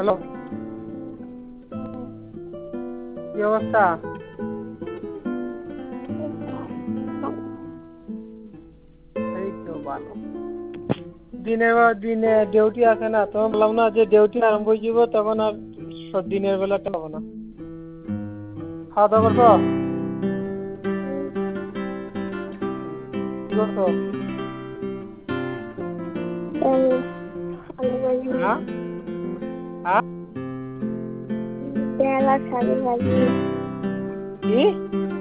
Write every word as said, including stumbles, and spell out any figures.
Hello, কি অবস্থা? এই তো ভালো। দিনের বেলা দিনে ডিউটি আছে না, তখন বললাম না যে ডিউটি আরম্ভ হয়ে যাব, তখন আর সব দিনের বেলাটা হবে না। খাওয়া দাওয়া করছো? কি করছো? হ্যাঁ হ্যাঁ বেলা শাড়ি ভাজি কি?